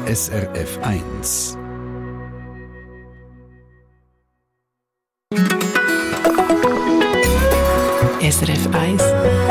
SRF 1. SRF 1.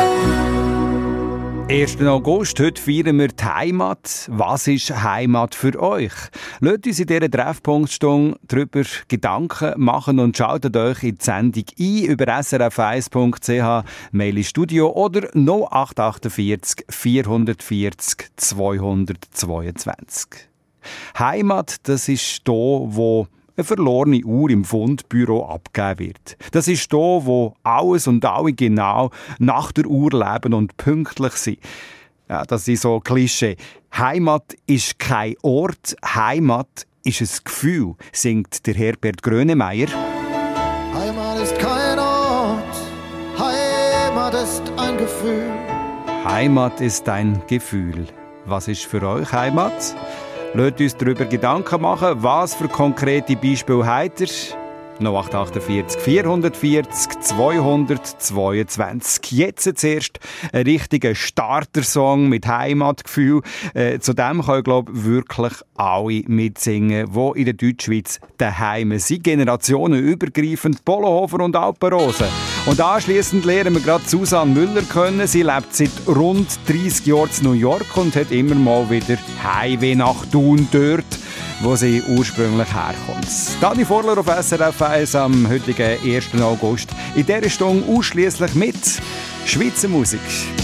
1. August, heute feiern wir die Heimat. Was ist Heimat für euch? Lasst uns in dieser Treffpunktstunde darüber Gedanken machen und schaltet euch in die Sendung ein über srf1.ch, Mail ins Studio oder 0848 440 222. Heimat, das ist da, wo eine verlorene Uhr im Fundbüro abgegeben wird. Das ist da, wo alles und alle genau nach der Uhr leben und pünktlich sind. Ja, das ist so ein Klischee. Heimat ist kein Ort, Heimat ist ein Gefühl, singt der Herbert Grönemeyer. Heimat ist kein Ort, Heimat ist ein Gefühl. Heimat ist ein Gefühl. Was ist für euch Heimat? Lasst uns darüber Gedanken machen, was für konkrete Beispiele habt ihr? 0848 440 222. Jetzt zuerst ein richtiger Startersong mit Heimatgefühl. Zu dem können, glaube ich, wirklich alle mitsingen, die in der Deutschschweiz daheim sind. Generationenübergreifend Polohofer und Alpenrose. Und anschliessend lernen wir gerade Susanne Müller kennen. Sie lebt seit rund 30 Jahren in New York und hat immer mal wieder Heimweh nach Thun dort, wo sie ursprünglich herkommt. Dani Vorler auf SRF 1 am heutigen 1. August. In dieser Stunde ausschliesslich mit Schweizer Musik.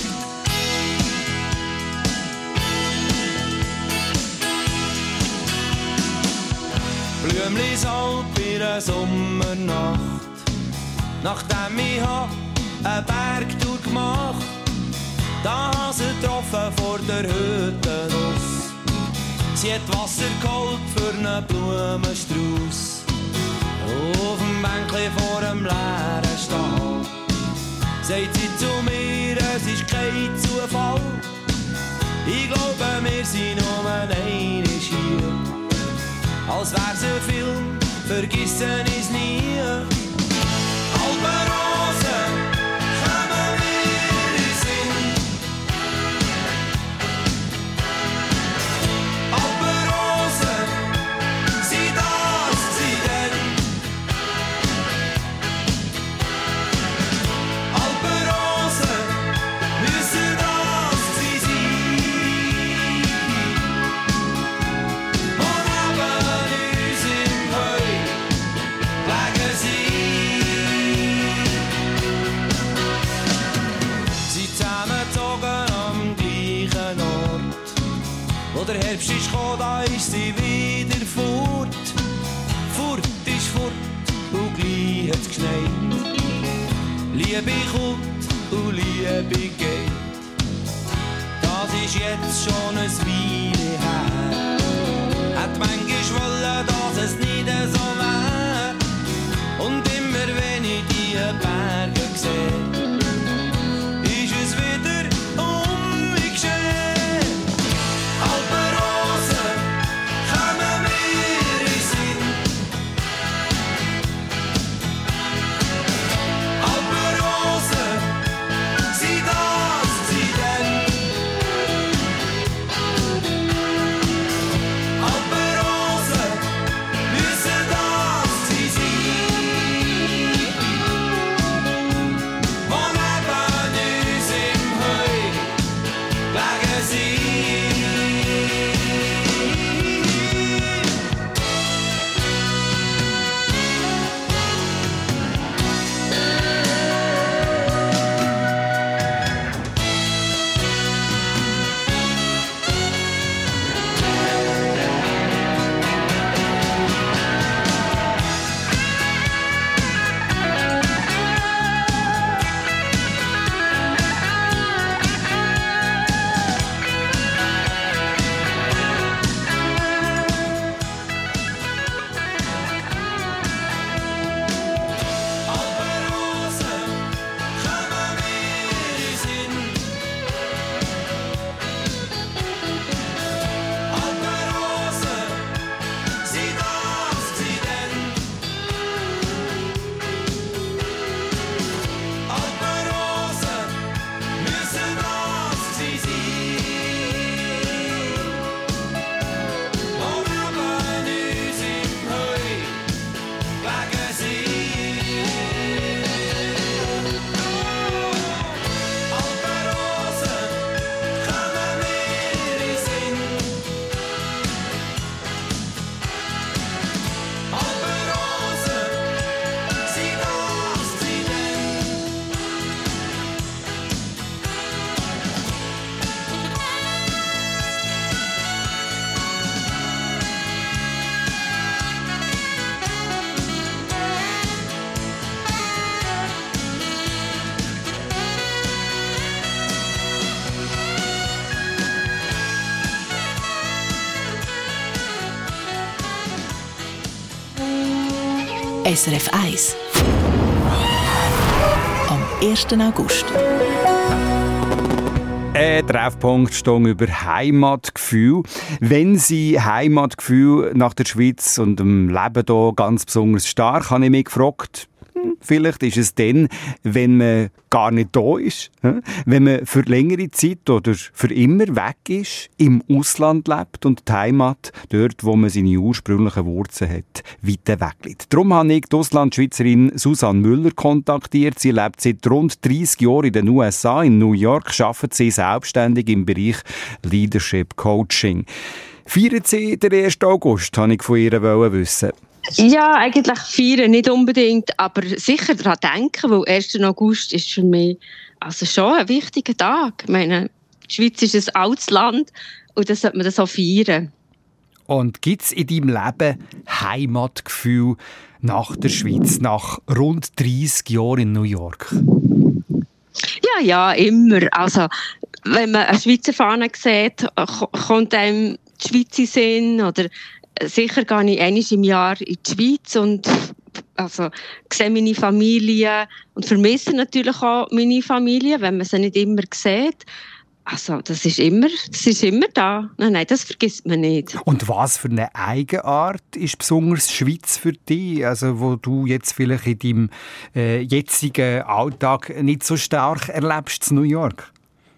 Blümlis Alp in der Sommernacht, nachdem ich eine Bergtour gemacht, da habe sie getroffen vor der Hütte raus. Sie hat Wasser geholt für einen Blumenstrauß. Auf dem Bänkchen vor dem leeren Stall sagt sie zu mir, es ist kein Zufall. Ich glaube, wir sind nur einmal hier. Als wär's ein Film, vergessen ist nie. Alpenrosen, kommen wir in den Sinn. Alpenrosen, sie das, sie denn. Alpenrosen, müssen das sie sein. Und neben uns im Heu legen sie. Sie zusammengezogen am gleichen Ort. Wo der Herbst ist gekommen, da ist sie wieder fort. Fort ist fort und gleich hat's geschneit. Liebe kommt und Liebe geht. Das ist jetzt schon ein Weile her. Hat manchmal wollen, dass es nicht so wär. Und immer wenn ich die Berge sehe, ist es wieder um mich geschehen. Alpenrosen, kommen wir in den Sinn. Alpenrosen, sie das, sie denn. SRF 1. Am 1. August. Ein Treffpunkt steht über Heimatgefühl. Wenn Sie Heimatgefühl nach der Schweiz und dem Leben hier ganz besonders stark, habe ich mich gefragt, vielleicht ist es dann, wenn man gar nicht da ist, wenn man für längere Zeit oder für immer weg ist, im Ausland lebt und die Heimat, dort, wo man seine ursprünglichen Wurzeln hat, weiter weg liegt. Darum habe ich die Auslandschweizerin Susanne Müller kontaktiert. Sie lebt seit rund 30 Jahren in den USA. In New York arbeitet sie selbstständig im Bereich Leadership Coaching. Feiern Sie den 1. August, habe ich von ihr wissen. Ja, eigentlich feiern nicht unbedingt, aber sicher daran denken, weil 1. August ist für mich also schon ein wichtiger Tag. Ich meine, die Schweiz ist ein altes Land und dann sollte man das auch feiern. Und gibt es in deinem Leben Heimatgefühl nach der Schweiz, nach rund 30 Jahren in New York? Ja, immer. Also, wenn man eine Schweizer Fahne sieht, kommt einem die Schweiz in den Sinn, oder sicher gehe ich einmal im Jahr in die Schweiz und also, sehe meine Familie und vermisse natürlich auch meine Familie, wenn man sie nicht immer sieht. Also, das ist immer da. Nein, das vergisst man nicht. Und was für eine Eigenart ist besonders Schweiz für dich? Also, wo du jetzt vielleicht in deinem jetzigen Alltag nicht so stark erlebst in New York?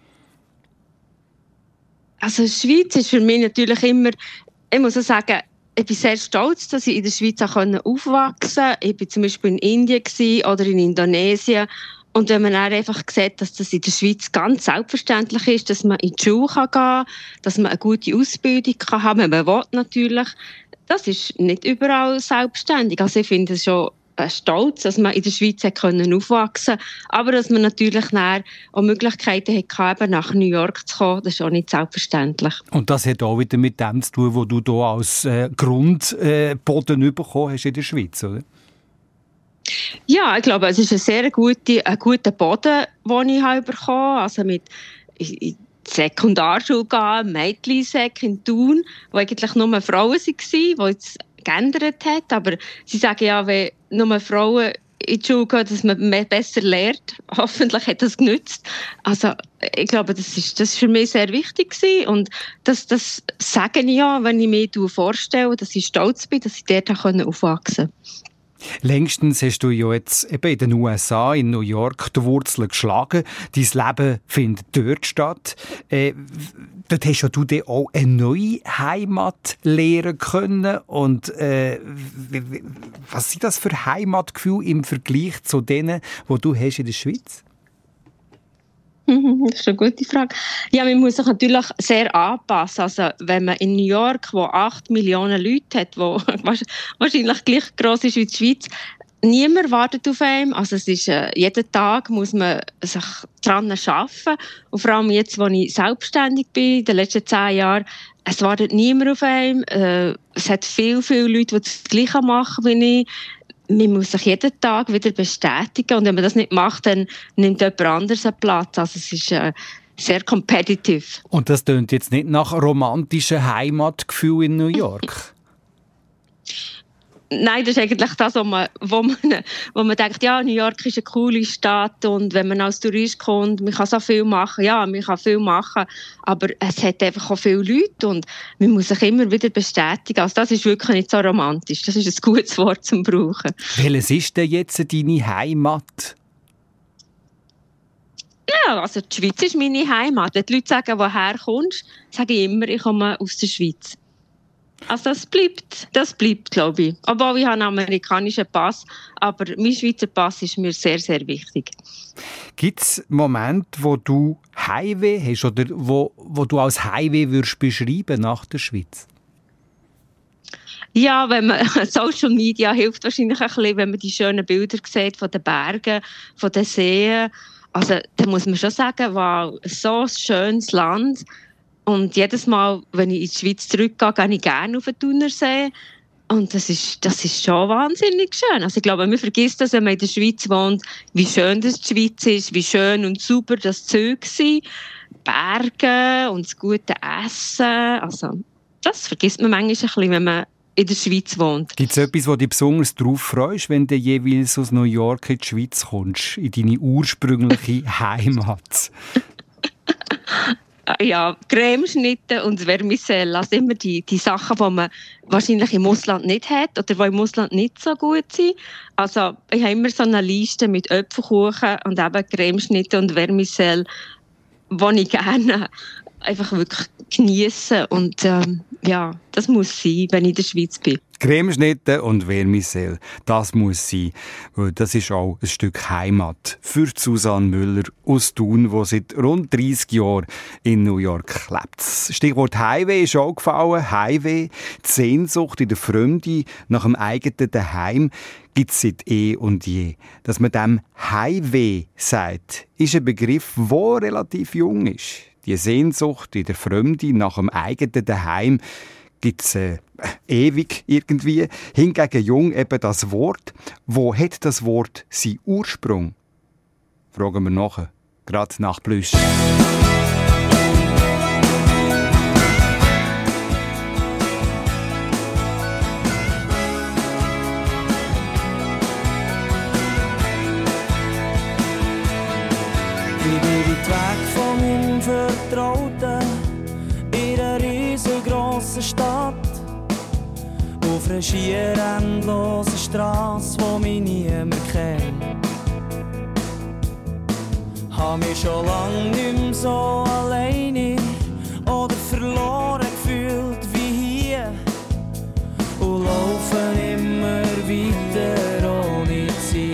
Also, die Schweiz ist für mich natürlich immer, ich muss auch sagen, ich bin sehr stolz, dass ich in der Schweiz auch aufwachsen konnte. Ich war zum Beispiel in Indien oder in Indonesien. Und wenn man dann einfach sieht, dass das in der Schweiz ganz selbstverständlich ist, dass man in die Schule gehen kann, dass man eine gute Ausbildung kann haben, wenn man will natürlich, das ist nicht überall selbstständig. Also ich finde es schon stolz, dass man in der Schweiz aufwachsen konnte, aber dass man natürlich dann auch Möglichkeiten hatte, nach New York zu kommen, das ist auch nicht selbstverständlich. Und das hat auch wieder mit dem zu tun, was du hier als Grundboden bekommen hast in der Schweiz, oder? Ja, ich glaube, es ist ein sehr guter Boden, den ich bekommen habe. Also mit in die Sekundarschule gehen, Mädchensek in Thun, wo eigentlich nur Frauen waren, die jetzt geändert hat. Aber sie sagen ja, wenn nur Frauen in die Schule gehen, dass man besser lernt. Hoffentlich hat das genützt. Also ich glaube, das ist für mich sehr wichtig gewesen. Und das sage ich ja, wenn ich mir vorstelle, dass ich stolz bin, dass ich dort aufwachsen konnte. Längstens hast du ja jetzt eben in den USA, in New York, die Wurzeln geschlagen. Dein Leben findet dort statt. Dort hast ja du dir auch eine neue Heimat lernen können. Und was sind das für Heimatgefühle im Vergleich zu denen, die du hast in der Schweiz? Das ist eine gute Frage. Ja, man muss sich natürlich sehr anpassen. Also, wenn man in New York, wo 8 Millionen Leute hat, wo wahrscheinlich gleich gross ist wie die Schweiz, niemand wartet auf einen. Also, es ist, jeden Tag muss man sich daran arbeiten. Und vor allem jetzt, wo ich selbstständig bin, in den letzten 10 Jahren, es wartet niemand auf einen. Es hat viele Leute, die das Gleiche machen wie ich. Man muss sich jeden Tag wieder bestätigen und wenn man das nicht macht, dann nimmt jemand anderes einen Platz. Also es ist sehr competitive. Und das tönt jetzt nicht nach romantischem Heimatgefühl in New York? Nein, das ist eigentlich das, wo man denkt, ja, New York ist eine coole Stadt und wenn man als Tourist kommt, man kann so viel machen. Ja, man kann viel machen, aber es hat einfach auch viele Leute und man muss sich immer wieder bestätigen. Also das ist wirklich nicht so romantisch. Das ist ein gutes Wort zum Brauchen. Welches ist denn jetzt deine Heimat? Ja, also die Schweiz ist meine Heimat. Wenn die Leute sagen, woher kommst, sage ich immer, ich komme aus der Schweiz. Also das bleibt, glaube ich. Obwohl ich habe einen amerikanischen Pass, aber mein Schweizer Pass ist mir sehr, sehr wichtig. Gibt es Momente, wo du Heimweh hast oder wo du als Heimweh würdest beschreiben nach der Schweiz? Ja, wenn man Social Media hilft wahrscheinlich ein bisschen, wenn man die schönen Bilder sieht von den Bergen, von den Seen. Also da muss man schon sagen, wow, so ein schönes Land. Und jedes Mal, wenn ich in die Schweiz zurückgehe, gehe ich gerne auf den Thunersee. Und das ist schon wahnsinnig schön. Also ich glaube, man vergisst das, wenn man in der Schweiz wohnt, wie schön das die Schweiz ist, wie schön und sauber das Zeug sind. Berge und das gute Essen. Also das vergisst man manchmal ein bisschen, wenn man in der Schweiz wohnt. Gibt es etwas, wo dich besonders darauf freust, wenn du jeweils aus New York in die Schweiz kommst, in deine ursprüngliche Heimat? Ja, Cremeschnitte und Vermicelle, also immer die Sachen, die man wahrscheinlich im Ausland nicht hat oder die im Ausland nicht so gut sind. Also ich habe immer so eine Liste mit Äpfelkuchen und eben Cremeschnitte und Vermicelle, die ich gerne einfach wirklich genieße. Und ja, das muss sein, wenn ich in der Schweiz bin. Cremeschnitte und Vermicelle, das muss sein, weil das ist auch ein Stück Heimat für Susanne Müller aus Thun, die seit rund 30 Jahren in New York lebt. Das Stichwort Heimweh ist auch gefallen. Heimweh, die Sehnsucht in der Fremde nach dem eigenen Daheim gibt es seit eh und je. Dass man dem Heimweh sagt, ist ein Begriff, der relativ jung ist. Die Sehnsucht in der Fremde nach dem eigenen Daheim gibt es ewig irgendwie. Hingegen jung eben das Wort. Wo hat das Wort seinen Ursprung? Fragen wir nachher, gerade nach Plüsch. Ich bin weit weg von meinem Vertrauten in einer riesengroßen Stadt. Auf einer schier endlosen Strasse, wo mich niemand kennt. Hab mich schon lang nicht mehr so alleine oder verloren gefühlt wie hier. Und laufen immer weiter ohne Ziel.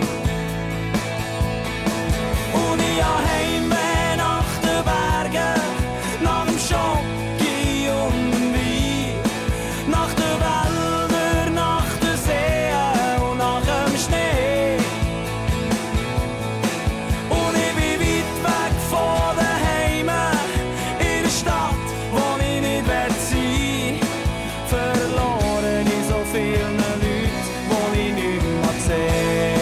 Und ich habe Heimweh nach den Bergen, nach dem Schoki und dem Wein, nach den Wäldern, nach den Seen und nach dem Schnee. Und ich bin weit weg von daheim, in der Stadt, wo ich nicht sein will. Verloren in so vielen Leuten, die ich nicht mehr sehe.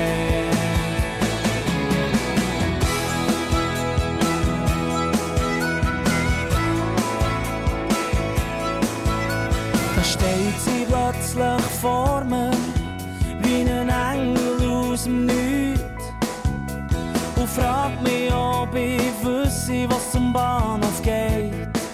Da steht sie plötzlich vor mir, wie ein Engel aus dem Nichts. Und fragt mich, ob ich wüsste, was zum Bahnhof geht.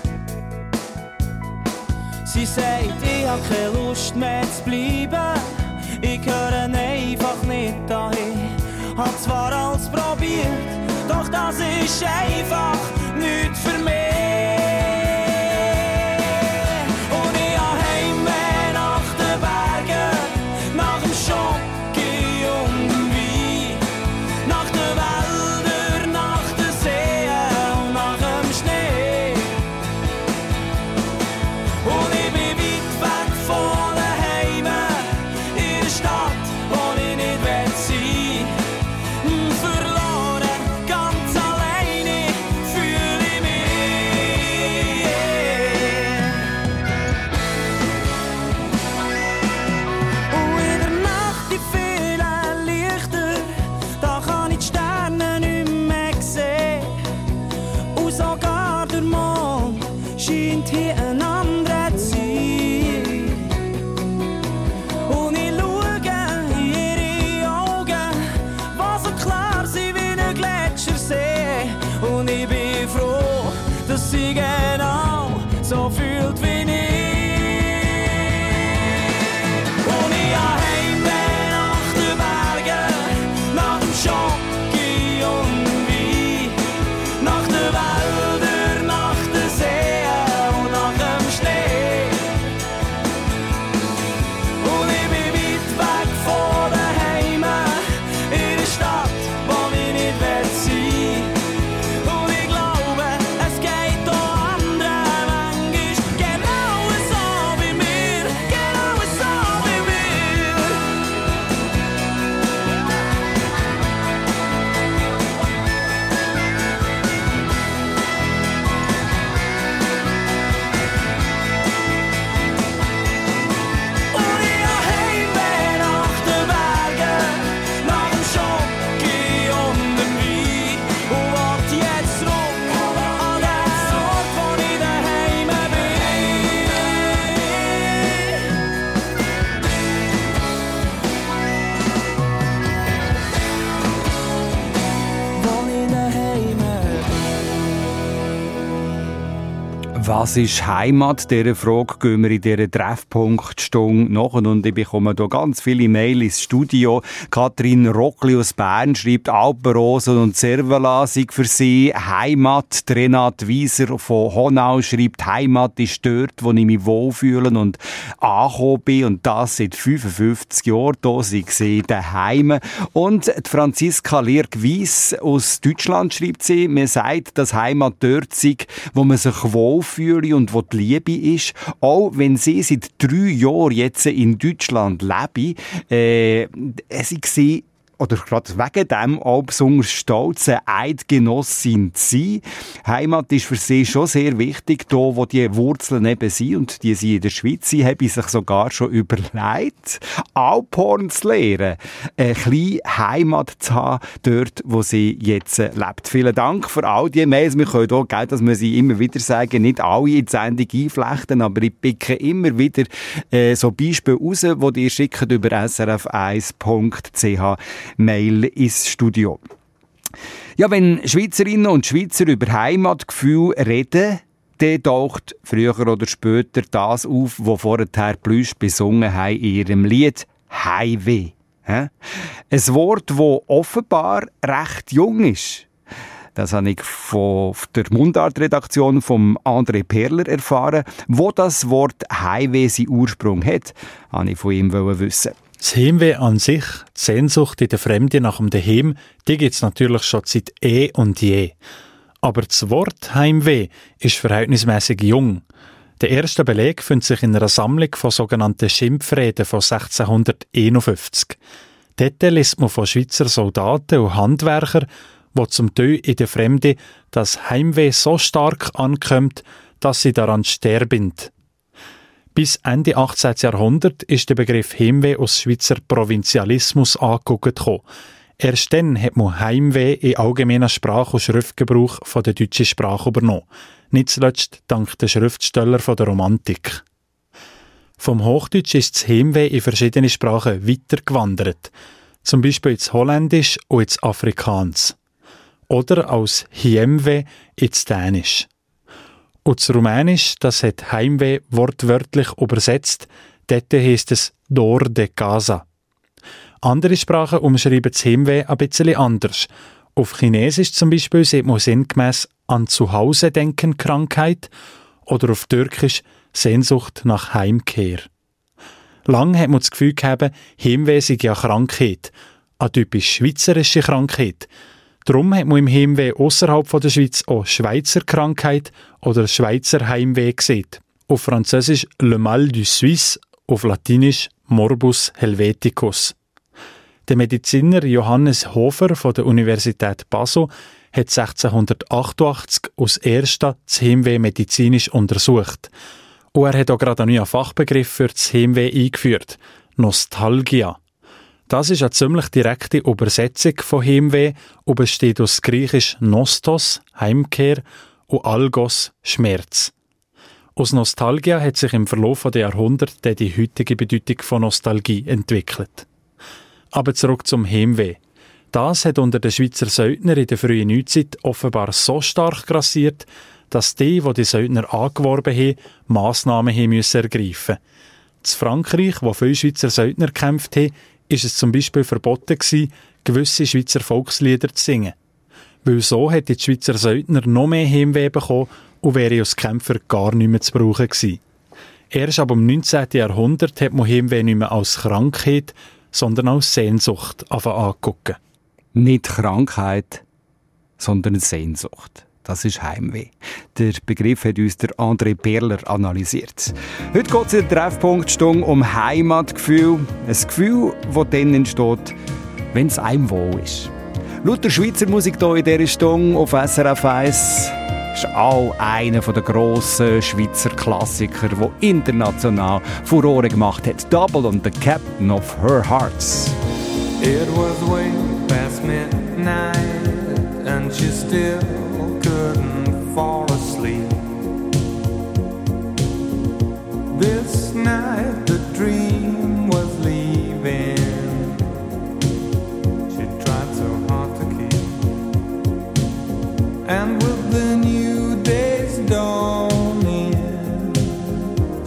Sie sagt, ich hab keine Lust mehr zu bleiben. Ich gehöre einfach nicht dahin. Hab zwar alles probiert, doch das ist einfach nicht für mich. Und ich hab Heimweh nach den Bergen, nach dem Schoki und dem Wein, nach den Wäldern, nach den Seen und nach dem Schnee. Und ich bin weit weg von daheim, in der Stadt, wo ich nicht sein will. Verloren, ganz alleine fühle ich mich. Und in der Nacht die vielen Lichter, da kann ich die Sterne nicht mehr sehen. Und sogar der Mond scheint hier ein anderer zu sein. Und ich schaue in ihre Augen, die so klar sind wie ein Gletschersee. Und ich bin froh, dass sie genau so fühlt wie ich. Und ich hab Heimweh nach den Bergen, nach dem Schoki und dem Wein, nach den Wäldern, nach den Seen und nach dem Schnee. Und ich bin weit weg von daheim, in der Stadt, wo ich nicht sein will. Und ich glaube, es geht auch anderen manchmal genau Was ist Heimat? Dieser Frage gehen wir in dieser Treffpunktstunde nach. Und ich bekomme hier ganz viele Mails ins Studio. Katrin Rockli aus Bern schreibt, Alpenrosen und Servala sind für sie Heimat. Renat Wieser von Honau schreibt, Heimat ist dort, wo ich mich wohlfühle und angekommen bin. Und das seit 55 Jahren. Da sind sie daheim. Und die Franziska Lierg-Weiss aus Deutschland schreibt sie, man sagt, dass Heimat dort sei, wo man sich wohlfühle und wo die Liebe ist. Auch wenn sie seit 3 Jahren jetzt in Deutschland lebe, sie sehen, oder gerade wegen dem auch besonders stolz, eine Eidgenossin zu sein. Heimat ist für sie schon sehr wichtig, da wo die Wurzeln eben sind und die sie in der Schweiz sind, habe ich sich sogar schon überlegt, Alphorn zu lernen, eine kleine Heimat zu haben, dort wo sie jetzt lebt. Vielen Dank für all die Mails. Wir können auch, das muss ich immer wieder sagen, nicht alle in die Sendung einflechten, aber ich picke immer wieder so Beispiele raus, die ihr schickt über srf1.ch Mail ins Studio. Ja, wenn Schweizerinnen und Schweizer über Heimatgefühl reden, dann taucht früher oder später das auf, was vorher Plüsch besungen haben in ihrem Lied «Heimweh». Ein Wort, das offenbar recht jung ist. Das habe ich von der Mundart-Redaktion von André Perler erfahren. Wo das Wort «Heimweh» seinen Ursprung hat, wollte ich von ihm wissen. Das Heimweh an sich, die Sehnsucht in der Fremde nach dem Daheim, die gibt es natürlich schon seit und je. Aber das Wort Heimweh ist verhältnismäßig jung. Der erste Beleg findet sich in einer Sammlung von sogenannten Schimpfreden von 1651. Dort liest man von Schweizer Soldaten und Handwerkern, die zum Teil in der Fremde das Heimweh so stark ankommt, dass sie daran sterben. Bis Ende 18. Jahrhundert ist der Begriff Heimweh aus Schweizer Provinzialismus angeguckt. Erst dann hat man Heimweh in allgemeinen Sprach- und Schriftgebrauch von der deutschen Sprache übernommen. Nicht zuletzt dank der Schriftsteller von der Romantik. Vom Hochdeutsch ist das Heimweh in verschiedene Sprachen weitergewandert. Zum Beispiel ins Holländisch und ins Afrikaans. Oder als Hiemweh ins Dänisch. Und das Rumänisch, das hat Heimweh wortwörtlich übersetzt. Dort heisst es «Dor de casa». Andere Sprachen umschreiben das Heimweh ein bisschen anders. Auf Chinesisch zum Beispiel sieht man sinngemäss an Zuhause-Denken-Krankheit oder auf Türkisch Sehnsucht nach Heimkehr. Lang hat man das Gefühl gehabt, Heimweh sei ja Krankheit, eine typisch schweizerische Krankheit. Darum hat man im Heimweh ausserhalb der Schweiz auch Schweizer Krankheit oder Schweizer Heimweh gesehen. Auf Französisch «Le mal du Suisse», auf Latinisch «Morbus helveticus». Der Mediziner Johannes Hofer von der Universität Basel hat 1688 als erster das Heimweh medizinisch untersucht. Und er hat auch gerade einen neuen Fachbegriff für das Heimweh eingeführt: Nostalgia. Das ist eine ziemlich direkte Übersetzung von Heimweh und besteht aus griechisch Nostos, Heimkehr, und Algos, Schmerz. Aus Nostalgia hat sich im Verlauf der Jahrhunderte die heutige Bedeutung von Nostalgie entwickelt. Aber zurück zum Heimweh. Das hat unter den Schweizer Söldnern in der frühen Neuzeit offenbar so stark grassiert, dass die Söldner angeworben haben, Massnahmen haben müssen ergreifen. In Frankreich, wo viele Schweizer Söldner gekämpft haben, ist es zum Beispiel verboten gewesen, gewisse Schweizer Volkslieder zu singen. Weil so hätten die Schweizer Söldner noch mehr Heimweh bekommen und wäre als Kämpfer gar nicht mehr zu brauchen gewesen. Erst ab dem 19. Jahrhundert hat man Heimweh nicht mehr als Krankheit, sondern als Sehnsucht angucken. Nicht Krankheit, sondern Sehnsucht. Das ist Heimweh. Der Begriff hat uns der André Perler analysiert. Heute geht es in der Treffpunktstunde um Heimatgefühl. Ein Gefühl, das dann entsteht, wenn es einem wohl ist. Laut der Schweizer Musik hier in dieser Stunde auf SRF 1 ist auch einer der grossen Schweizer Klassiker, der international Furore gemacht hat. Double on the Captain of Her Hearts. It was way past midnight and she still couldn't fall asleep. This night the dream was leaving. She tried so hard to keep. And with the new day's dawning,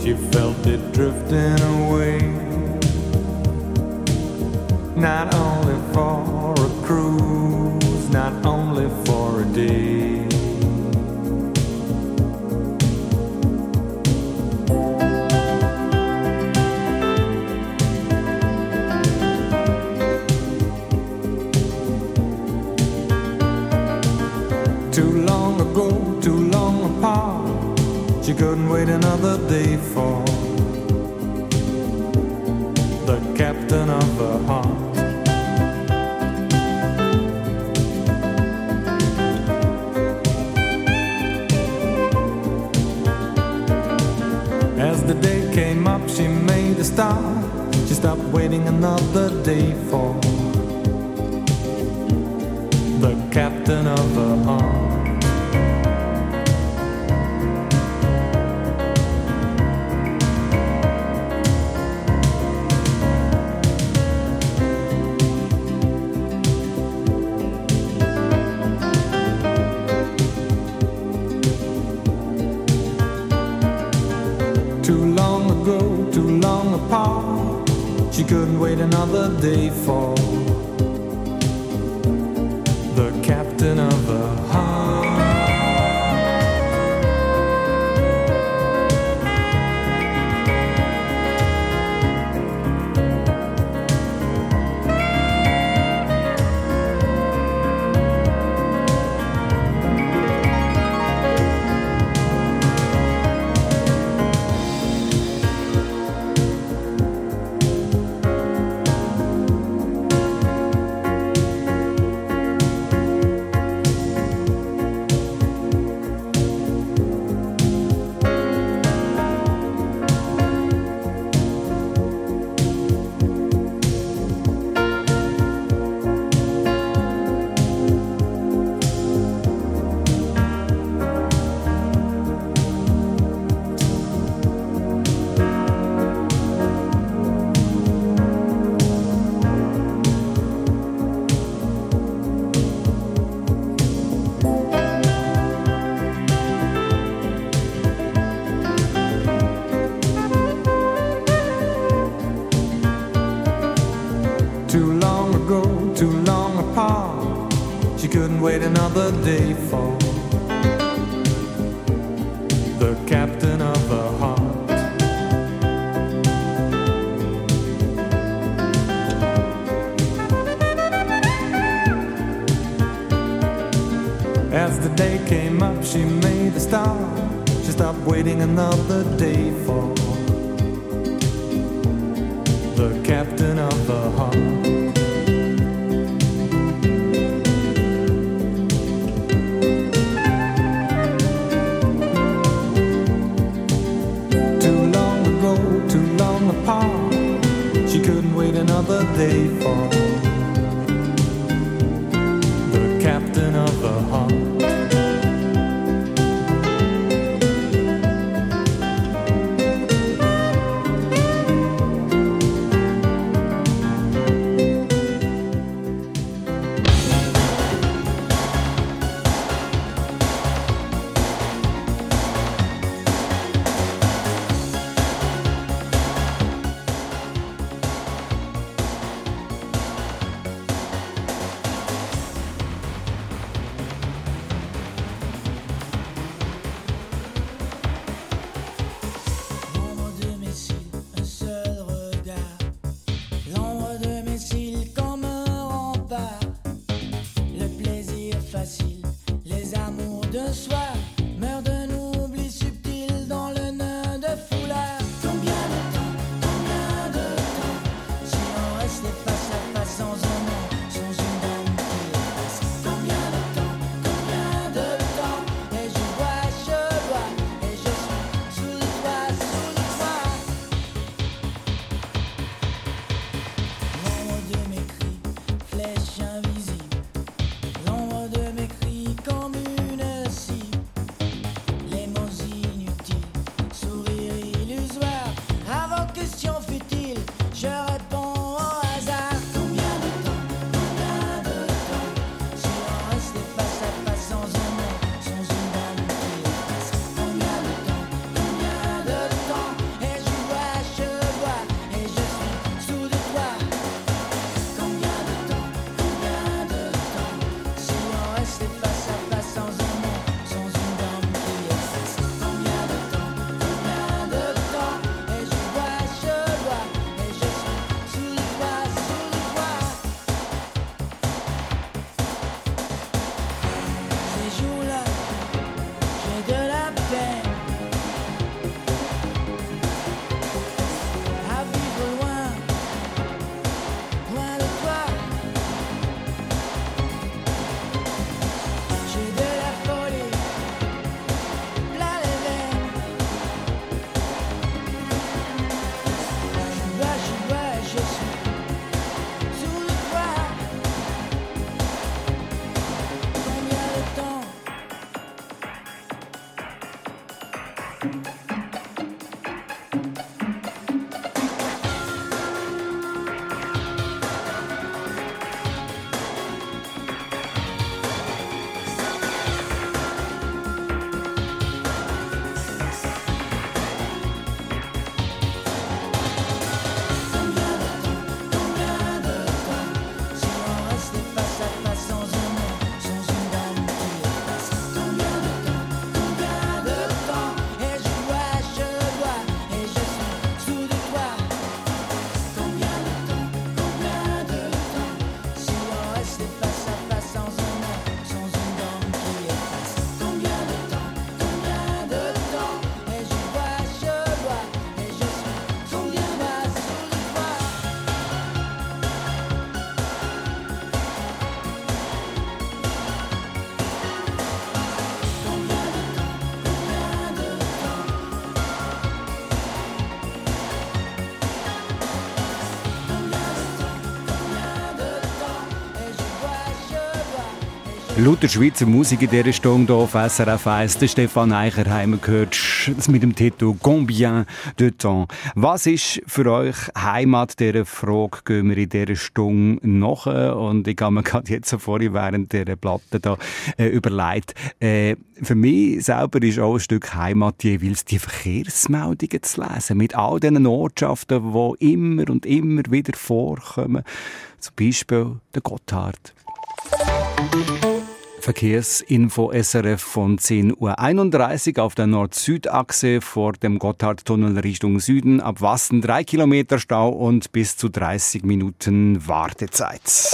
you felt it drifting away. Not only for a cruise, not only for a day. Too long ago, too long apart, she couldn't wait another day for the captain of her heart. As the day came up, she made a start. She stopped waiting another day for the captain of her heart. Too long apart, she couldn't wait another day for the captain of her heart. Too long apart, she couldn't wait another day for the captain of her heart. As the day came up, she made a start. She stopped waiting another day for the captain of her heart. She couldn't wait another day for the captain of her heart. Lauter Schweizer Musik in dieser Stunde hier auf SRF 1. Der Stefan Eicherheimer gehört mit dem Titel «Combien de temps?». Was ist für euch Heimat? Dieser Frage gehen wir in dieser Stunde nach. Und ich habe mir gerade jetzt so vorhin während dieser Platte da überlegt. Für mich selber ist auch ein Stück Heimat jeweils die Verkehrsmeldungen zu lesen. Mit all diesen Ortschaften, die immer und immer wieder vorkommen. Zum Beispiel der Gotthard. Verkehrsinfo SRF von 10.31 Uhr auf der Nord-Süd-Achse vor dem Gotthardtunnel Richtung Süden. Ab Wassen 3 Kilometer Stau und bis zu 30 Minuten Wartezeit.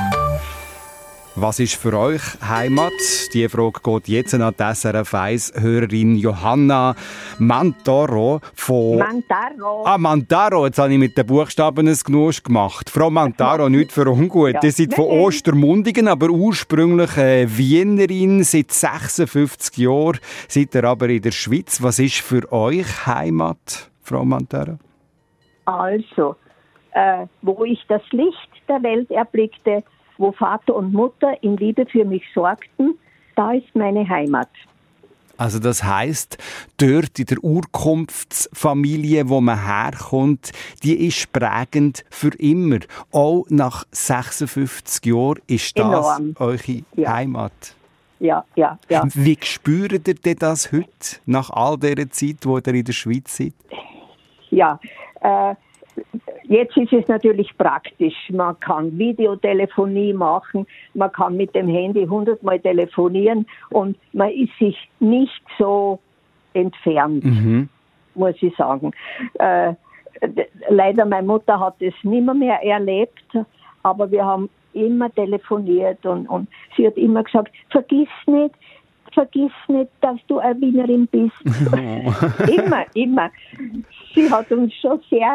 Was ist für euch Heimat? Die Frage geht jetzt an die SRF 1-Hörerin Johanna Mantaro von... Mantaro. Jetzt habe ich mit den Buchstaben ein Genusch gemacht. Frau Mantaro, nicht für ungut. Ihr seid von Ostermundigen, aber ursprünglich Wienerin. Seit 56 Jahren seid ihr aber in der Schweiz. Was ist für euch Heimat, Frau Mantaro? Also, wo ich das Licht der Welt erblickte, wo Vater und Mutter in Liebe für mich sorgten, da ist meine Heimat. Also das heisst, dort in der Urkunftsfamilie, wo man herkommt, die ist prägend für immer. Auch nach 56 Jahren ist das eure Heimat. Ja. Wie spürt ihr denn das heute, nach all dieser Zeit, wo ihr in der Schweiz seid? Ja, jetzt ist es natürlich praktisch. Man kann Videotelefonie machen, man kann mit dem Handy 100-mal telefonieren und man ist sich nicht so entfernt, muss ich sagen. Leider, meine Mutter hat es nimmer mehr erlebt, aber wir haben immer telefoniert und sie hat immer gesagt, vergiss nicht, dass du eine Wienerin bist. Immer. Sie hat uns schon sehr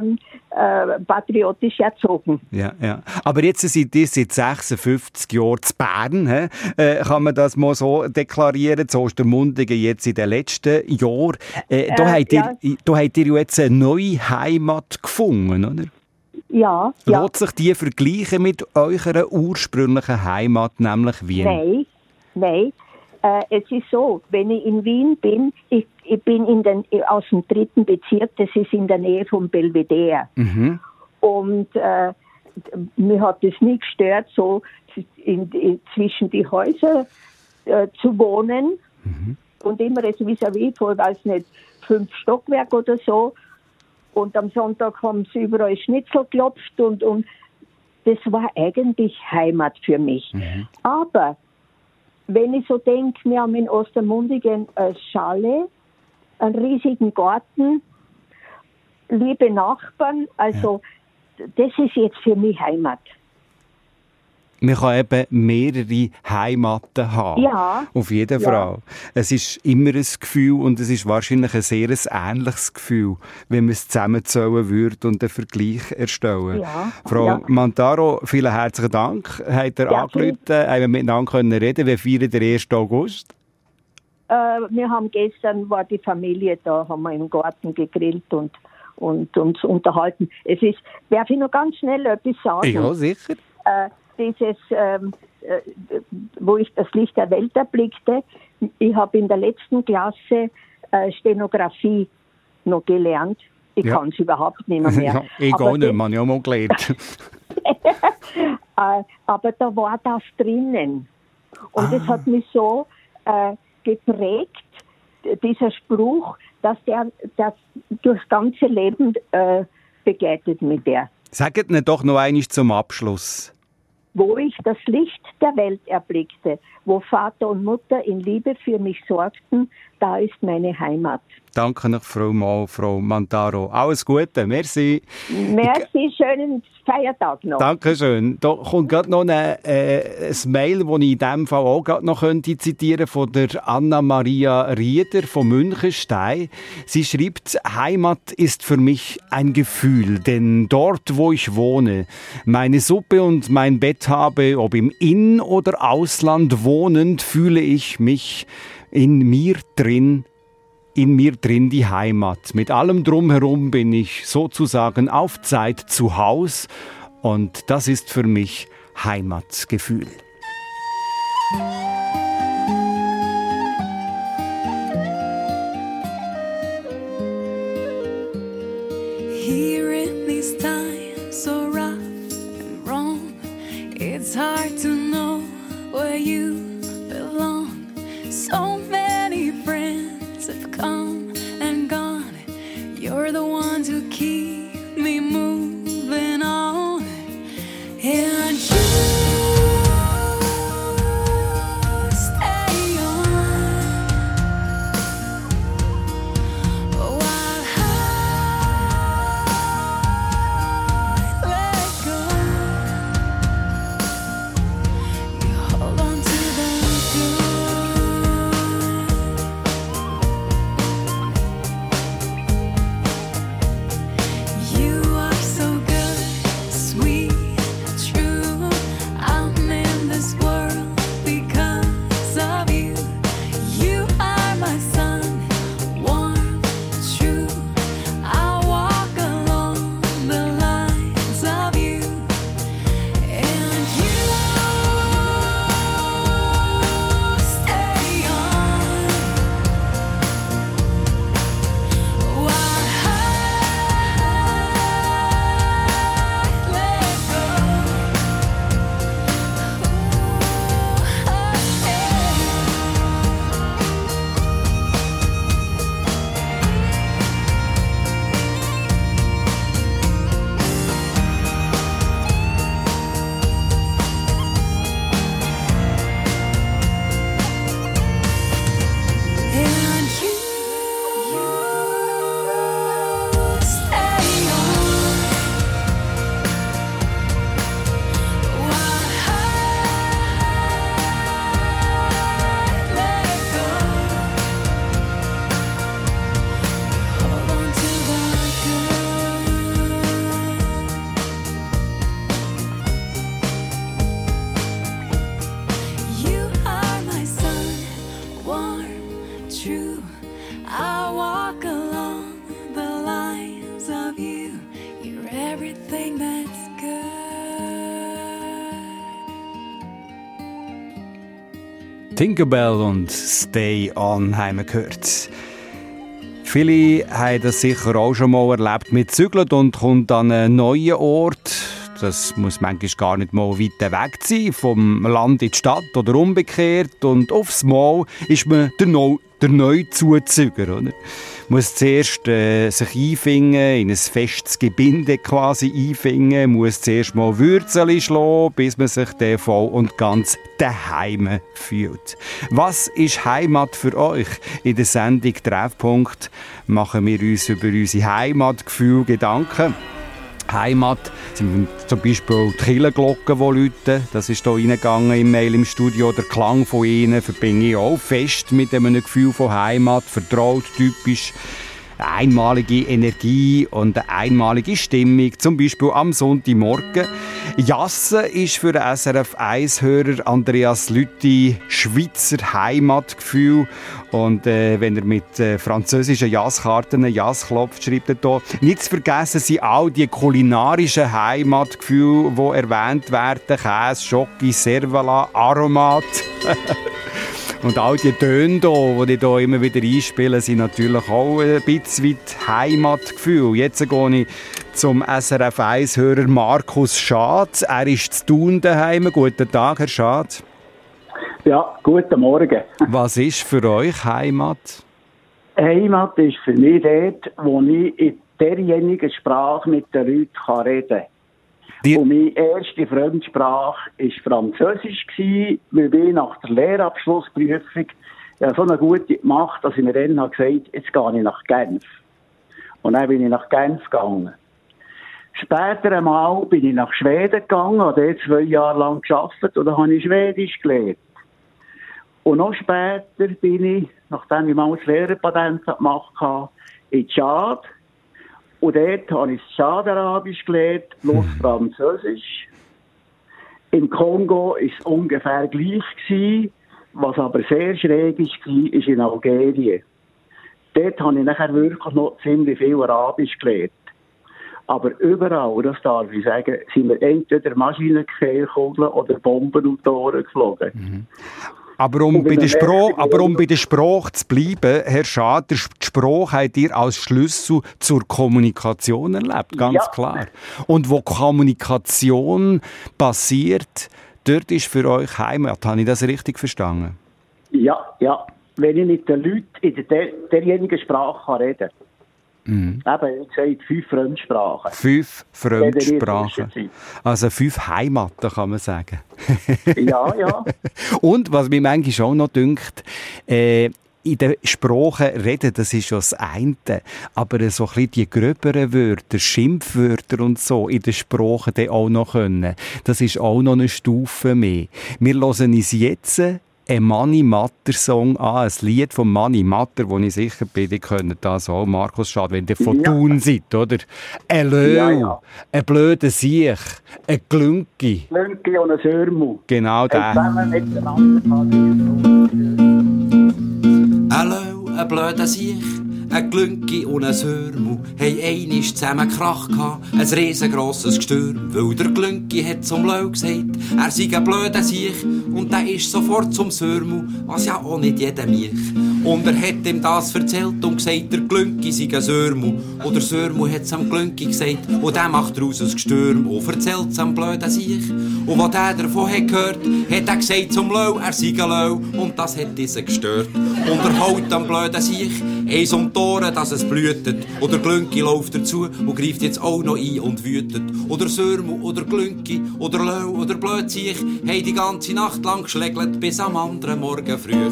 patriotisch erzogen. Ja. Aber jetzt seid ihr seit 56 Jahren zu Bern. Kann man das mal so deklarieren? Zu Ostermundigen jetzt in den letzten Jahren. Da habt ihr jetzt eine neue Heimat gefunden, oder? Ja. Lässt sich die vergleichen mit eurer ursprünglichen Heimat, nämlich Wien? Nein. Es ist so, wenn ich in Wien bin, ich bin aus dem 3. Bezirk, das ist in der Nähe vom Belvedere. Und mir hat es nie gestört, so zwischen die Häuser zu wohnen. Und immer so vis-à-vis von, weiß nicht, 5 Stockwerk oder so. Und am Sonntag haben sie überall Schnitzel geklopft und das war eigentlich Heimat für mich. Aber wenn ich so denke, wir haben in Ostermundigen eine Schale, einen riesigen Garten, liebe Nachbarn, also das ist jetzt für mich Heimat. Man kann eben mehrere Heimaten haben. Ja. Auf jeden Fall. Es ist immer ein Gefühl und es ist wahrscheinlich ein sehr ähnliches Gefühl, wenn man es zusammenzählen würde und einen Vergleich erstellen. Ja. Frau Mantaro, vielen herzlichen Dank. Habt ihr angerufen, haben wir miteinander reden. Wir feiern den 1. August. Wir haben gestern, war die Familie da, haben wir im Garten gegrillt und uns unterhalten. Darf ich noch ganz schnell etwas sagen? Ja, sicher. Dieses, wo ich das Licht der Welt erblickte, ich habe in der letzten Klasse Stenografie noch gelernt. Ich kann es überhaupt nicht mehr. Ja, ich auch nicht, man, ich habe mal gelernt. Aber da war das drinnen. Und das hat mich so geprägt, dieser Spruch, dass der das durchs ganze Leben begleitet mit der. Sagt mir doch noch einmal zum Abschluss. Wo ich das Licht der Welt erblickte, wo Vater und Mutter in Liebe für mich sorgten, da ist meine Heimat. Danke noch, Frau Mantaro. Alles Gute, merci. Merci, schönen Feiertag noch. Dankeschön. Da kommt gerade noch ein Mail, das ich in diesem Fall auch gerade noch zitieren könnte, von der Anna-Maria Rieder von Münchenstein. Sie schreibt, Heimat ist für mich ein Gefühl, denn dort, wo ich wohne, meine Suppe und mein Bett habe, ob im In- oder Ausland wohnend, fühle ich mich in mir drin die Heimat. Mit allem Drumherum bin ich sozusagen auf Zeit zu Haus und das ist für mich Heimatgefühl. Here in these times so rough and wrong, it's hard to know where you belong. So many friends have come and gone. You're the one to keep me moving on. And you stay on while I let go. You hold on to the good. You are so good, sweet, true. I'm in this world because of you. You are my sun, warm, true. I walk along the lines of you, and you stay on while I let go. And you stay on while I let go. Hold on to the good. You are my sun, warm, true. I walk along the lines of you. You're everything that's good. Tinkerbell und Stay On haben wir gehört. Viele haben das sicher auch schon mal erlebt. Man zügelt und kommt an einen neuen Ort. Das muss manchmal gar nicht mal weit weg sein, vom Land in die Stadt oder umgekehrt. Und aufs Mal ist man der Neuzuzüger, oder? Muss zuerst sich einfinden, in ein festes Gebinde quasi einfinden, muss zuerst mal Würzel schlagen, bis man sich dann voll und ganz daheim fühlt. Was ist Heimat für euch? In der Sendung Treffpunkt machen wir uns über unsere Heimatgefühle Gedanken. Heimat sind zum Beispiel die Kirchenglocken, die läuten. Das ist hier reingegangen im Mail im Studio. Der Klang von ihnen verbinde ich auch fest mit einem Gefühl von Heimat, vertraut, typisch. Eine einmalige Energie und eine einmalige Stimmung, zum Beispiel am Sonntagmorgen. Jassen ist für den SRF-1-Hörer Andreas Lüthi Schweizer Heimatgefühl. Und wenn er mit französischen Jasskarten Jass klopft, schreibt er hier, nicht zu vergessen sind auch die kulinarischen Heimatgefühle, die erwähnt werden. Käse, Schoki, Servala, Aromat. Und all die Töne, die ich hier immer wieder einspiele, sind natürlich auch ein bisschen Heimatgefühl. Jetzt gehe ich zum SRF-1-Hörer Markus Schad. Er ist zu Thun daheim. Guten Tag, Herr Schad. Ja, guten Morgen. Was ist für euch Heimat? Heimat ist für mich dort, wo ich in derjenigen Sprache mit den Leuten reden kann. Und meine erste Fremdsprache war Französisch, weil ich nach der Lehrabschlussprüfung so eine gute gemacht, dass ich mir dann gesagt habe, jetzt gehe ich nach Genf. Und dann bin ich nach Genf gegangen. Später einmal bin ich nach Schweden gegangen, habe dort 2 Jahre lang gearbeitet und dann habe ich Schwedisch gelernt. Und noch später bin ich, nachdem ich mal das Lehrerpatent gemacht habe, in Tschad. Und dort habe ich Tschad-Arabisch gelernt, plus Französisch. Im Kongo war es ungefähr gleich gewesen, was aber sehr schräg war, ist in Algerien. Dort habe ich nachher wirklich noch ziemlich viel Arabisch gelernt. Aber überall, das darf ich sagen, sind wir entweder Maschinengewehrkugeln oder Bomben um die Ohren geflogen. Mhm. Aber um bei der Sprache zu bleiben, Herr Schad, die Sprache habt ihr als Schlüssel zur Kommunikation erlebt, ganz klar. Und wo Kommunikation passiert, dort ist für euch Heimat. Habe ich das richtig verstanden? Ja. Wenn ich mit den Leuten in derjenigen Sprache reden kann. Mhm. Eben, ich gesagt, 5 Fremdsprachen. 5 Fremdsprachen. Also 5 Heimaten, kann man sagen. Ja. Und was mir manchmal auch noch dünkt, in den Sprachen reden, das ist schon das eine. Aber so ein bisschen die gröberen Wörter, Schimpfwörter und so in den Sprachen die auch noch können, das ist auch noch eine Stufe mehr. Wir hören uns jetzt ein Mani-Matter-Song an, ein Lied von Mani-Matter, wo ich sicher bin, die können das auch. Markus Schad, wenn ihr von Thun seid, oder? Ein Löw, ein blöder Siech, ein Glünki. Glünki und ein Sörmu. Genau der. Ein Löw, ein blöder Siech, ein Glünki und ein Sörmu haben einmal zusammen Krach gehabt, ein riesengrosses Gestürm. Weil der Glünki hat zum Löw gesagt, er sei ein blöder Siech und der ist sofort zum Sörmu, was ja auch nicht jeder mich. Und er hat ihm das erzählt und gesagt, der Glünki sei ein Sörmu. Und der Sörmu hat es am Glünki gesagt und der macht daraus ein Gestürm und erzählt es am blöden Siech. Und was der davon hat gehört, hat er gesagt zum Löw, er sei ein Löw und das hat diesen gestört. Und er haut am blöden Siech eins um die Ohren, dass es blühtet. Oder Glünki läuft dazu und greift jetzt auch noch ein und wütet. Oder Sörmu, oder Glünki, oder Löw, oder Blödsiech, haben die ganze Nacht lang geschlägelt bis am anderen Morgen früh.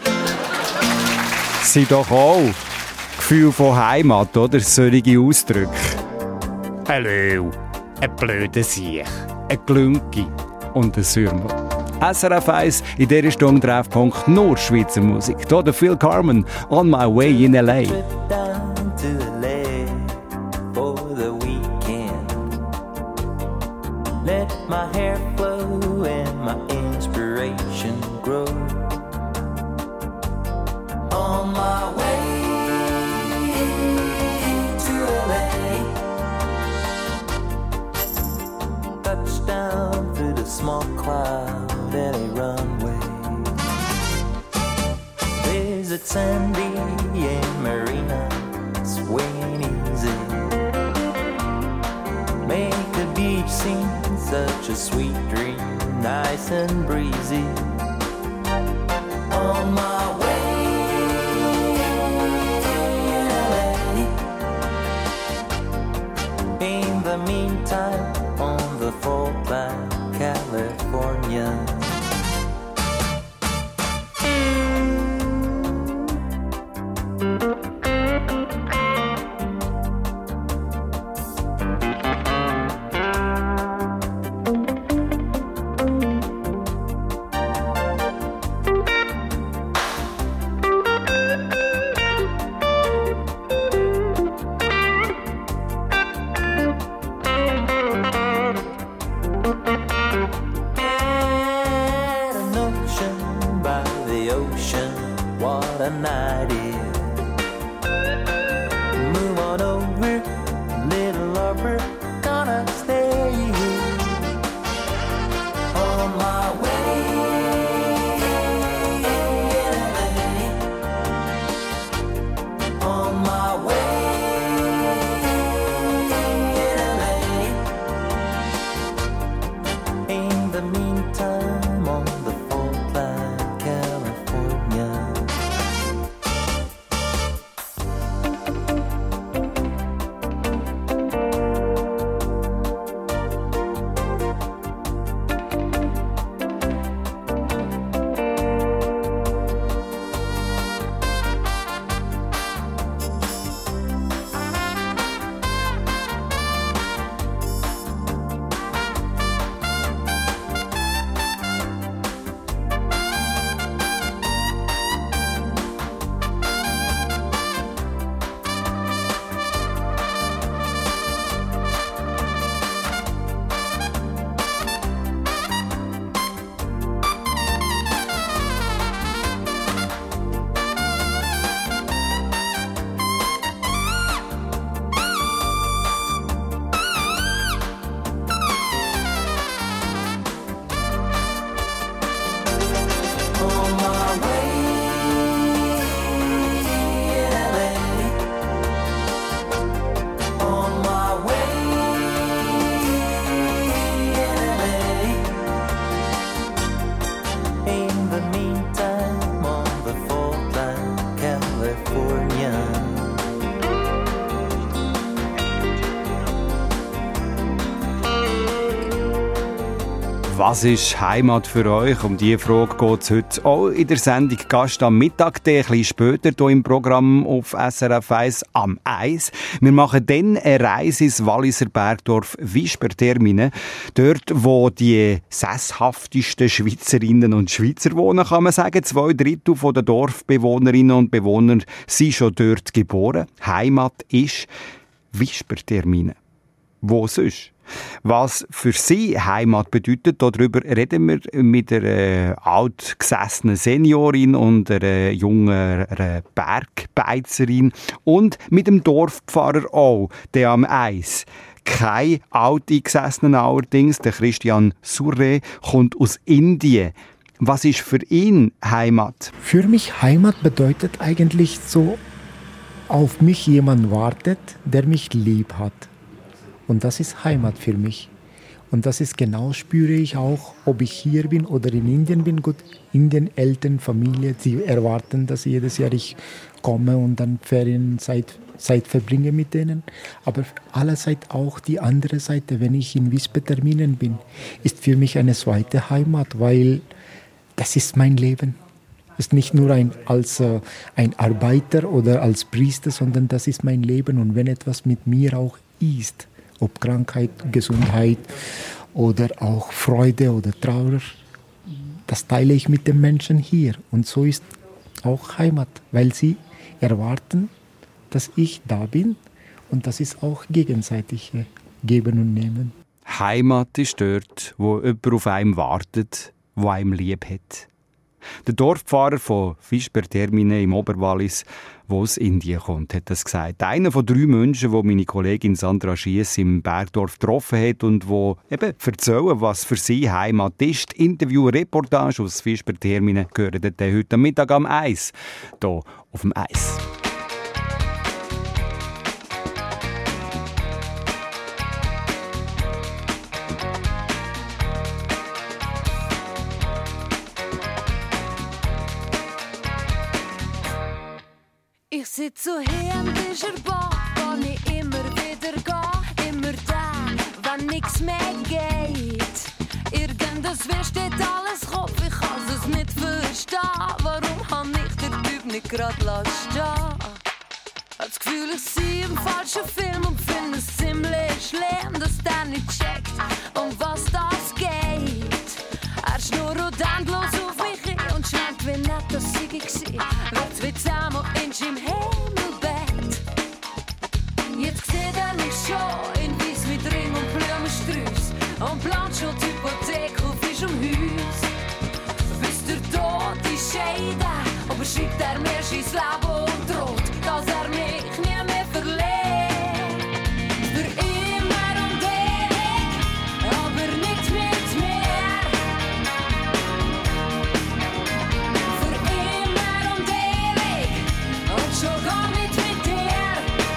Sie doch auch Gefühl von Heimat, oder? Solche Ausdrücke. Ein Löw, ein blöder Siech, ein Glünki und ein Sörmu. SRF 1, in dieser Stunde Treffpunkt nur Schweizer Musik. Hier der Phil Carmen, On My Way in L.A. Let my hair flow and my inspiration grow. On my way to LA. Touchdown through the small cloud LA runway. Visit Sandy and Marina, swinging easy. Make the beach seem such a sweet dream, nice and breezy. On my way in LA. In the meantime, on the Fault Line, California. Was ist Heimat für euch? Um diese Frage geht es heute auch in der Sendung Gast am Mittag, ein bisschen später hier im Programm auf SRF 1 am Eis. Wir machen dann eine Reise ins Walliser Bergdorf Wispertermine. Dort, wo die sesshaftesten Schweizerinnen und Schweizer wohnen, kann man sagen. 2/3 der Dorfbewohnerinnen und Bewohner sind schon dort geboren. Heimat ist Wispertermine. Wo sonst? Was für sie Heimat bedeutet, darüber reden wir mit einer altgesessenen Seniorin und einer jungen Bergbeizerin und mit dem Dorfpfarrer auch, der am Eis. Kein Alteingesessener allerdings, der Christian Surre, kommt aus Indien. Was ist für ihn Heimat? Für mich Heimat bedeutet eigentlich so, auf mich jemand wartet, der mich lieb hat. Und das ist Heimat für mich. Und das ist genau, spüre ich auch, ob ich hier bin oder in Indien bin. Gut, Indien, Eltern, Familie, sie erwarten, dass jedes Jahr ich komme und dann Ferienzeit verbringe mit denen. Aber allerseits auch die andere Seite, wenn ich in Wisperterminen bin, ist für mich eine zweite Heimat, weil das ist mein Leben. Ist nicht nur als ein Arbeiter oder als Priester, sondern das ist mein Leben. Und wenn etwas mit mir auch ist, ob Krankheit, Gesundheit oder auch Freude oder Trauer, das teile ich mit den Menschen hier. Und so ist auch Heimat, weil sie erwarten, dass ich da bin. Und das ist auch gegenseitig Geben und Nehmen. Heimat ist dort, wo jemand auf einem wartet, der einem lieb hat. Der Dorfpfarrer von Wispertermine im Oberwallis, der aus Indien kommt, hat das gesagt. Einer von 3 Menschen, die meine Kollegin Sandra Schiess im Bergdorf getroffen hat und die eben erzählen, was für sie Heimat ist. Die Interview-Reportage aus Wispertermine gehören heute Mittag am Eis, hier auf dem Eis. Ich sitze so hier an dieser Bar, wo ich immer wieder gehe, immer dann, wenn nichts mehr geht. Irgendwas steht alles Kopf, ich kann es nicht verstehen. Warum kann ich den Typ nicht gerade stehen? Hab das Gefühl, ich sehe im falschen Film und finde es ziemlich schlimm, dass der nicht checkt, um was das geht. Er schnurrt endlos auf mich hin und schwärmt, wie nett das sei gewesen. Wird's wie zusammen in im Himmelbett. Jetzt sieht er mich schon in Weiss mit Ring und Blumensträuss und plant schon die Hypothek auf unserem Haus. Bis der Tod ist scheiden, aber schreibt er mir sein Leben und droht, dass er mich nie mehr verliert. Für immer und ewig, aber nicht mit mir. Für immer und ewig und schon gar nicht mit dir.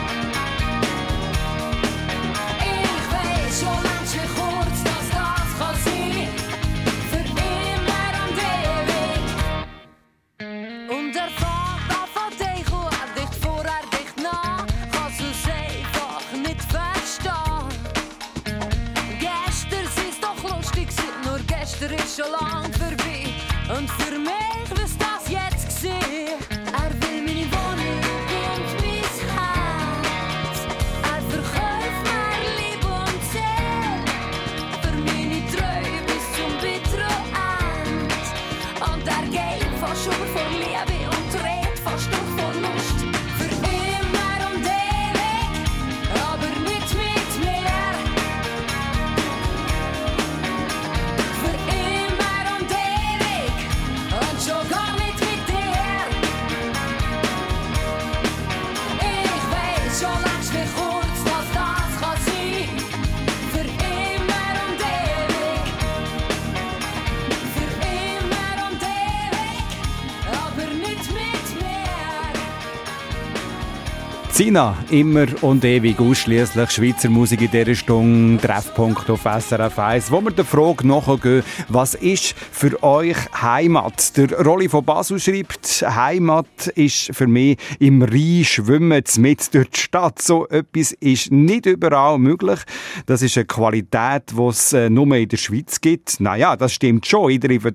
Ich weiß schon manch wie kurz, dass das kann sein. Für immer und ewig. Und er fährt an von dich und Sina, immer und ewig ausschliesslich Schweizer Musik in dieser Stunde. Treffpunkt auf SRF 1, wo wir der Frage nachgehen, was ist für euch Heimat? Der Rolli von Basel schreibt, Heimat ist für mich im Rhein schwimmen, mit durch die Stadt. So etwas ist nicht überall möglich. Das ist eine Qualität, die es nur in der Schweiz gibt. Naja, das stimmt schon.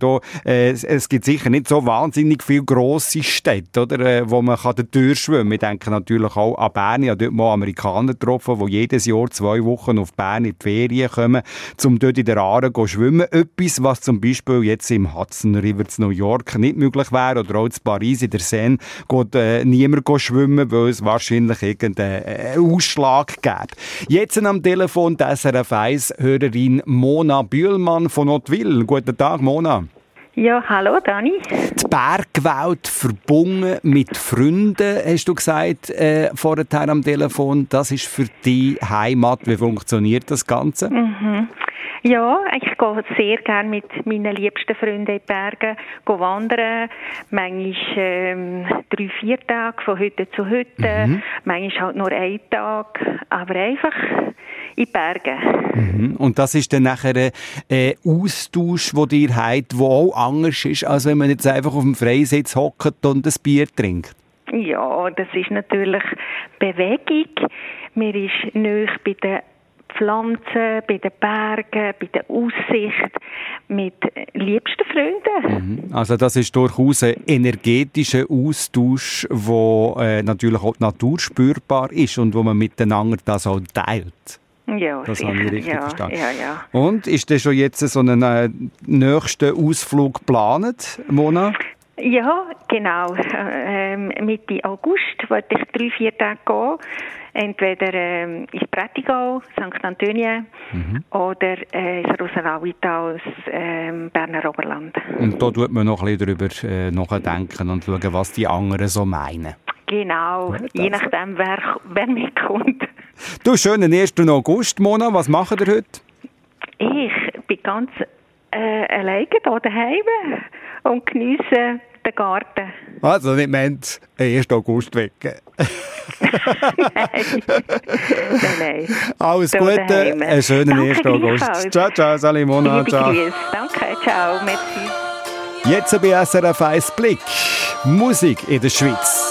Es gibt sicher nicht so wahnsinnig viele grosse Städte, oder, wo man durch schwimmen kann. Ich denke natürlich auch an Bern. Ich habe dort mal Amerikaner getroffen, die jedes Jahr 2 Wochen auf Bern in die Ferien kommen, um dort in der Aare zu schwimmen. Etwas, was zum Beispiel jetzt im Hudson River zu New York nicht möglich wäre, oder auch in Paris in der Seine geht niemand schwimmen, weil es wahrscheinlich irgendeinen Ausschlag gibt. Jetzt am Telefon die SRF 1 Hörerin Mona Bühlmann von Ottwil. Guten Tag, Mona. Ja, hallo Dani. Die Bergwelt verbunden mit Freunden, hast du gesagt vorher am Telefon. Das ist für dich Heimat. Wie funktioniert das Ganze? Mhm. Ja, ich gehe sehr gerne mit meinen liebsten Freunden in die Berge wandern. Manchmal 3-4 Tage, von Hütte zu Hütte. Manchmal halt nur 1 Tag. Aber einfach in die Berge. Und das ist dann nachher ein Austausch, den ihr habt, der auch anders ist, als wenn man jetzt einfach auf dem Freisitz hockt und ein Bier trinkt? Ja, das ist natürlich Bewegung. Man ist nahe bei den Pflanzen, bei den Bergen, bei der Aussicht, mit liebsten Freunden. Also das ist durchaus ein energetischer Austausch, der natürlich auch die Natur spürbar ist und wo man miteinander das auch teilt. Ja, das sicher. habe ich richtig verstanden. Ja. Und ist denn schon jetzt so einen nächsten Ausflug geplant, Mona? Ja, genau. Mitte August wollte ich 3-4 Tage gehen. Entweder ins Prättigau, St. Antonien oder ins Rosenauital, Berner Oberland. Und da tut man noch ein bisschen darüber nachdenken und schauen, was die anderen so meinen. Genau, je nachdem, wer mitkommt. Du, schönen 1. August, Mona. Was macht ihr heute? Ich bin ganz alleine hier daheim und geniesse den Garten. Also nicht meint 1. August weg. Nein. Alles Gute, einen schönen 1. August. Ciao, ciao, Sali, Mona, ciao. Danke, ciao, merci. Jetzt bei SRF 1 Blick. Musik in der Schweiz.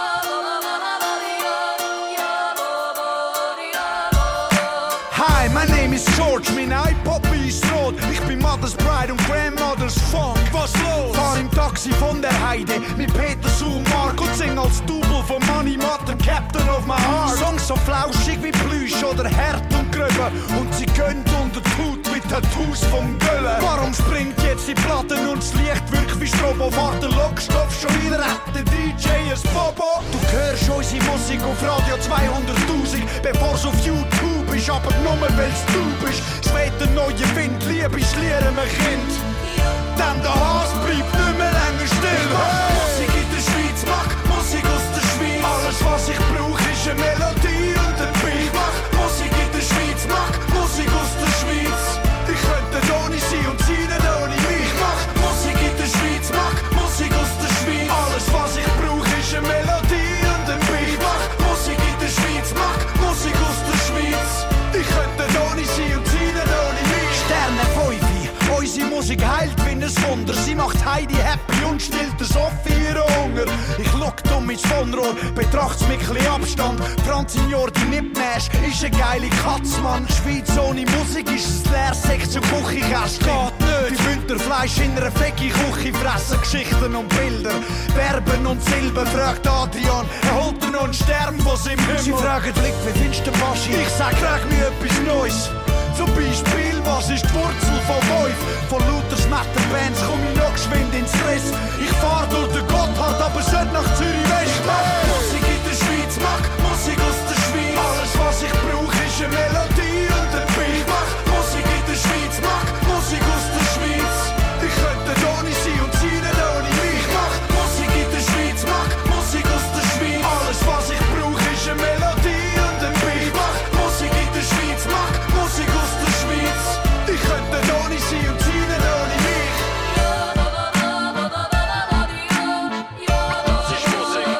Hi, my name is George, mein iPoppy ist rot. Ich bin Mother's Bride und Grandmother's Funk. Was los? Fahr im Taxi von der Heide mit Peter und Mark und sing als Double von Money Matter, Captain of my Heart. Songs so flauschig wie Plüsch oder hart und gröber. Und sie gönnt unter die Haut mit Tattoos vom Göllen. Warum springt jetzt die Platten und das Licht wirkt wie Strobo? Fahrt der Lockstoff schon wieder ab, der DJ ist Bobo. Du hörst unsere Musik auf Radio 200.000, bevor es auf YouTube ist, aber nur weil's du bist. Es weht der neue Wind, Liebe schlieren wir Kind. Denn der Hass bleibt nicht mehr länger still. Musik in der Schweiz, mach Musik aus der Schweiz. Alles was ich brauch ist eine Melodie und ein Beat. Mach Musik in der Schweiz, mach Musik aus der Schweiz. Ich könnte ohne sie und sie nicht ohne mich. Mach Musik in der Schweiz, mach Musik aus der Schweiz. Alles was ich brauch ist eine Melodie und ein Beat. Mach Musik in der Schweiz, mach Musik aus der Schweiz. Ich könnte ohne sie und sie nicht ohne mich. Sterne 5, unsere Musik heilt wie ein Wunder. Sie macht Heidi happy und stillt der Sophie ihren Hunger. Ich schau dumm ins Vonrohr, betracht's mit chli Abstand. Franz Signor, die nicht mäsch, ist eine geile Katz, Mann. Schweiz ohne Musik ist ein Leersäck zur Küchenkästchen. Geht nicht. Die Winterfleisch in einer Veggie-Küche fressen Geschichten und Bilder. Werben und Silber, fragt Adrian, er holt er noch einen Stern von seinem Himmel. Sie fragen Blick, wie findest du den Baschi? Ich sag, frag mich etwas Neues. Zum Beispiel, was ist die Wurzel von Wolf? Von lauter Schmetterbands komm ich noch geschwind ins Stress. Ich fahr durch den Gotthard, aber sollte nach Zürich West. Mach Musik in der Schweiz, mach Musik aus der Schweiz. Alles was ich brauch ist eine Melodie und ein Beat. Mach Musik in der Schweiz, mach Musik aus der Schweiz. Ich könnte ohne sie und sie nicht ohne mich. Mach Musik in der Schweiz, mach Musik aus der Schweiz. Alles was ich brauch ist eine Melodie und ein Beat. Mach Musik in der Schweiz, mach Musik aus der Schweiz. Ich könnte ohne sie und sie nicht ohne mich. Das ist Musik.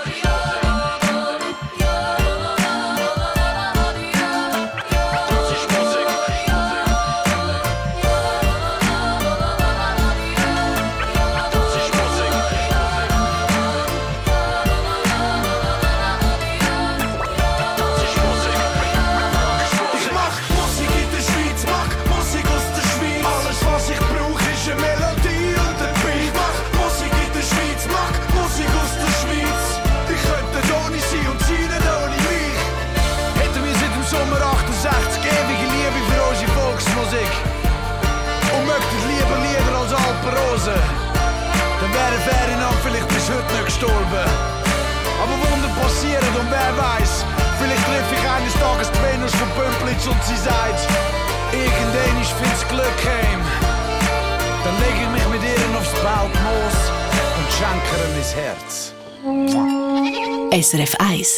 wäre Ferdinand vielleicht bis heute nicht gestorben. Aber Wunder passieren und wer weiß, vielleicht treffe ich eines Tages die Venus von Pümplitz und sie sagt, irgendwann ist find's Glück heim. Dann leg ich mich mit ihr aufs Beltmoos und schenke ihr mein Herz. SRF 1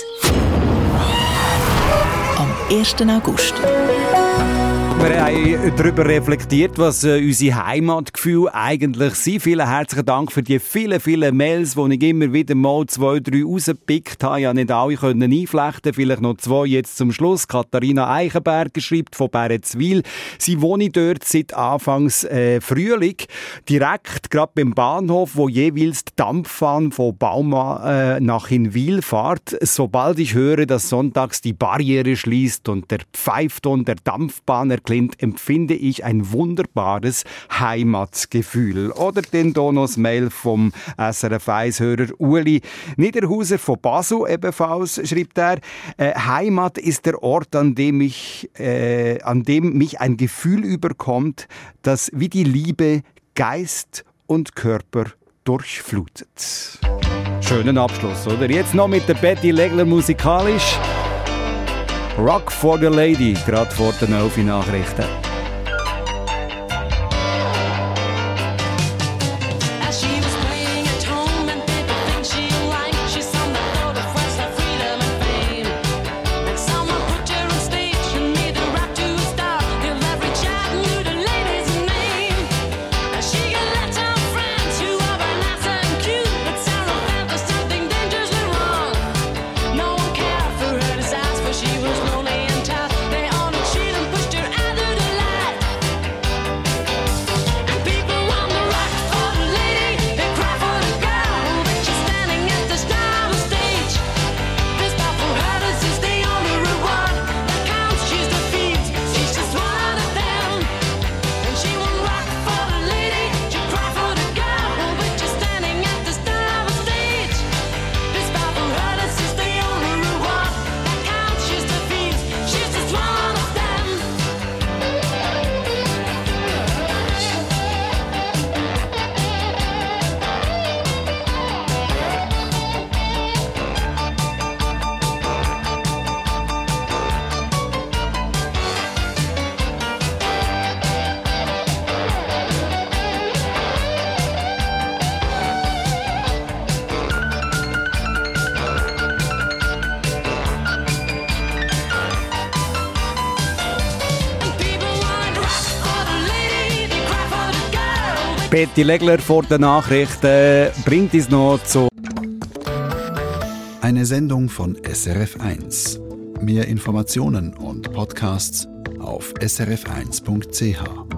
am 1. August. Wir haben darüber reflektiert, was unsere Heimatgefühle eigentlich sind. Vielen herzlichen Dank für die vielen Mails, die ich immer wieder mal 2, 3 rausgepickt habe. Ich konnte nicht alle einflechten, vielleicht noch 2 jetzt zum Schluss. Katharina Eichenberger schreibt von Bärenzwil. Sie wohne dort seit Anfangs Frühling, direkt gerade beim Bahnhof, wo jeweils die Dampfbahn von Bauma nach Hinwil fährt. Sobald ich höre, dass sonntags die Barriere schließt und der Pfeifton der Dampfbahn erklingt, empfinde ich ein wunderbares Heimatgefühl. Oder den Donos-Mail vom SRF1-Hörer Uli Niederhauser von Basel ebenfalls, schreibt er, Heimat ist der Ort, an dem mich ein Gefühl überkommt, das wie die Liebe Geist und Körper durchflutet. Schönen Abschluss, oder? Jetzt noch mit der Betty Legler musikalisch. Rock for the Lady, gerade vor den 11 Nachrichten. Betty Legler vor den Nachrichten bringt uns noch zu... Eine Sendung von SRF1. Mehr Informationen und Podcasts auf srf1.ch.